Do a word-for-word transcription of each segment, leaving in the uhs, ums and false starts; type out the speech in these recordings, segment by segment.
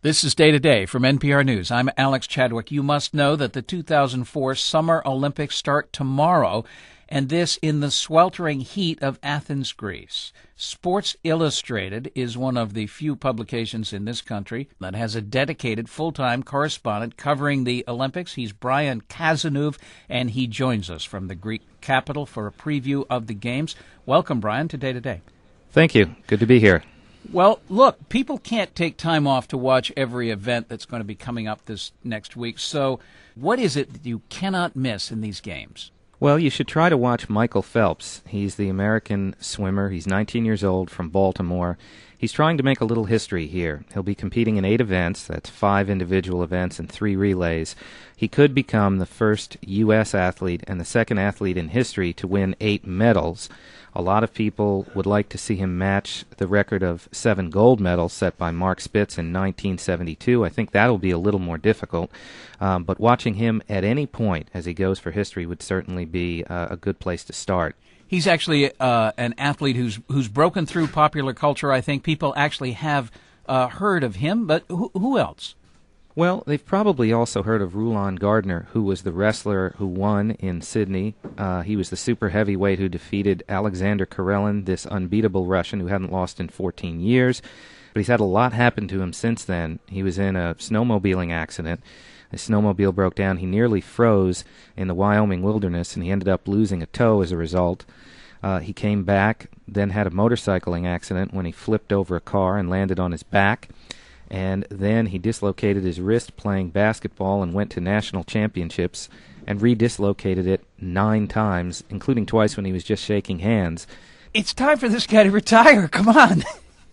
This is Day to Day from N P R News. I'm Alex Chadwick. You must know that the two thousand four Summer Olympics start tomorrow, and this in the sweltering heat of Athens, Greece. Sports Illustrated is one of the few publications in this country that has a dedicated full-time correspondent covering the Olympics. He's Brian Kazanov, and he joins us from the Greek capital for a preview of the games. Welcome, Brian, to Day to Day. Thank you. Good to be here. Well, look, people can't take time off to watch every event that's going to be coming up this next week. So what is it that you cannot miss in these games? Well, you should try to watch Michael Phelps. He's the American swimmer. He's nineteen years old, from Baltimore. He's trying to make a little history here. He'll be competing in eight events. That's five individual events and three relays. He could become the first U S athlete and the second athlete in history to win eight medals. A lot of people would like to see him match the record of seven gold medals set by Mark Spitz in nineteen seventy-two. I think that'll be a little more difficult. Um, but watching him at any point as he goes for history would certainly be uh, a good place to start. He's actually uh, an athlete who's who's broken through popular culture. I think people actually have uh, heard of him, but who, who else? Well, they've probably also heard of Rulon Gardner, who was the wrestler who won in Sydney. Uh, he was the super heavyweight who defeated Alexander Karelin, this unbeatable Russian who hadn't lost in fourteen years. But he's had a lot happen to him since then. He was in a snowmobiling accident. His snowmobile broke down. He nearly froze in the Wyoming wilderness, and he ended up losing a toe as a result. Uh, he came back, then had a motorcycling accident when he flipped over a car and landed on his back. And then he dislocated his wrist playing basketball and went to national championships and redislocated it nine times, including twice when he was just shaking hands. It's time for this guy to retire. Come on.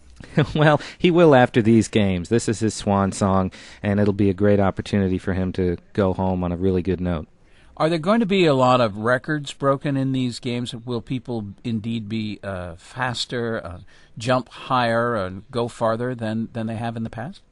Well, he will after these games. This is his swan song, and it'll be a great opportunity for him to go home on a really good note. Are there going to be a lot of records broken in these games? Will people indeed be uh, faster, uh, jump higher, and go farther than, than they have in the past?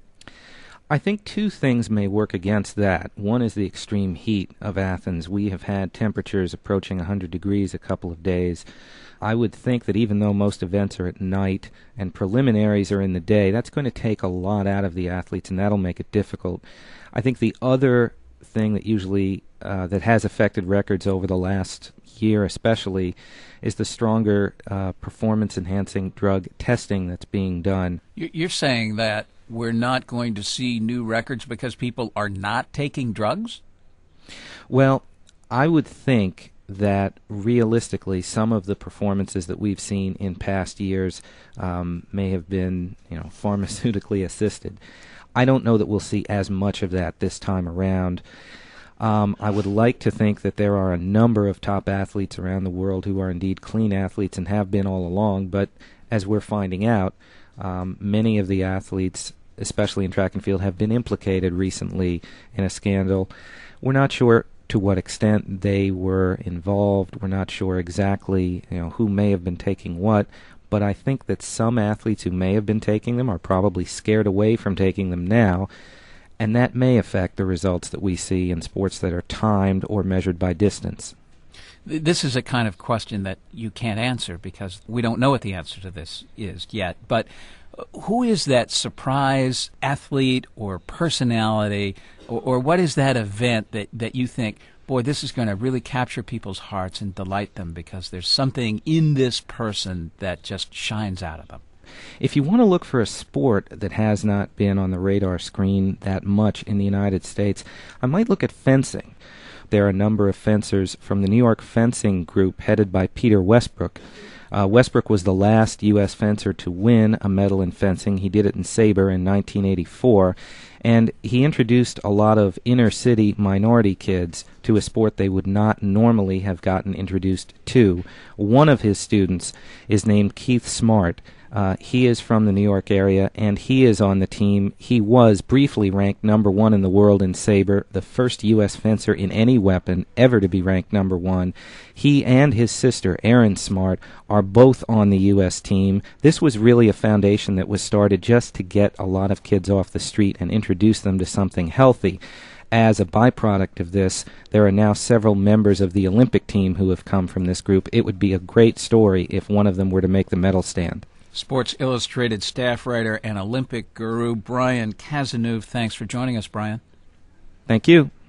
I think two things may work against that. One is the extreme heat of Athens. We have had temperatures approaching one hundred degrees a couple of days. I would think that even though most events are at night and preliminaries are in the day, that's going to take a lot out of the athletes, and that'll make it difficult. I think the other thing that usually uh, that has affected records over the last year especially is the stronger uh, performance-enhancing drug testing that's being done. You're saying that we're not going to see new records because people are not taking drugs? Well, I would think that realistically some of the performances that we've seen in past years um, may have been, you know, pharmaceutically assisted. I don't know that we'll see as much of that this time around. Um, I would like to think that there are a number of top athletes around the world who are indeed clean athletes and have been all along, but as we're finding out, um, many of the athletes, especially in track and field, have been implicated recently in a scandal. We're not sure to what extent they were involved. We're not sure exactly, you know, who may have been taking what, but I think that some athletes who may have been taking them are probably scared away from taking them now, and that may affect the results that we see in sports that are timed or measured by distance. This is a kind of question that you can't answer because we don't know what the answer to this is yet, but who is that surprise athlete or personality, or, or what is that event that, that you think, boy, this is going to really capture people's hearts and delight them because there's something in this person that just shines out of them? If you want to look for a sport that has not been on the radar screen that much in the United States, I might look at fencing. There are a number of fencers from the New York Fencing Group headed by Peter Westbrook. Uh, Westbrook was the last U S fencer to win a medal in fencing. He did it in saber in nineteen eighty-four, and he introduced a lot of inner-city minority kids to a sport they would not normally have gotten introduced to. One of his students is named Keith Smart. Uh, he is from the New York area, and he is on the team. He was briefly ranked number one in the world in saber, the first U S fencer in any weapon ever to be ranked number one. He and his sister, Erin Smart, are both on the U S team. This was really a foundation that was started just to get a lot of kids off the street and introduce them to something healthy. As a byproduct of this, there are now several members of the Olympic team who have come from this group. It would be a great story if one of them were to make the medal stand. Sports Illustrated staff writer and Olympic guru Brian Cazeneuve. Thanks for joining us, Brian. Thank you.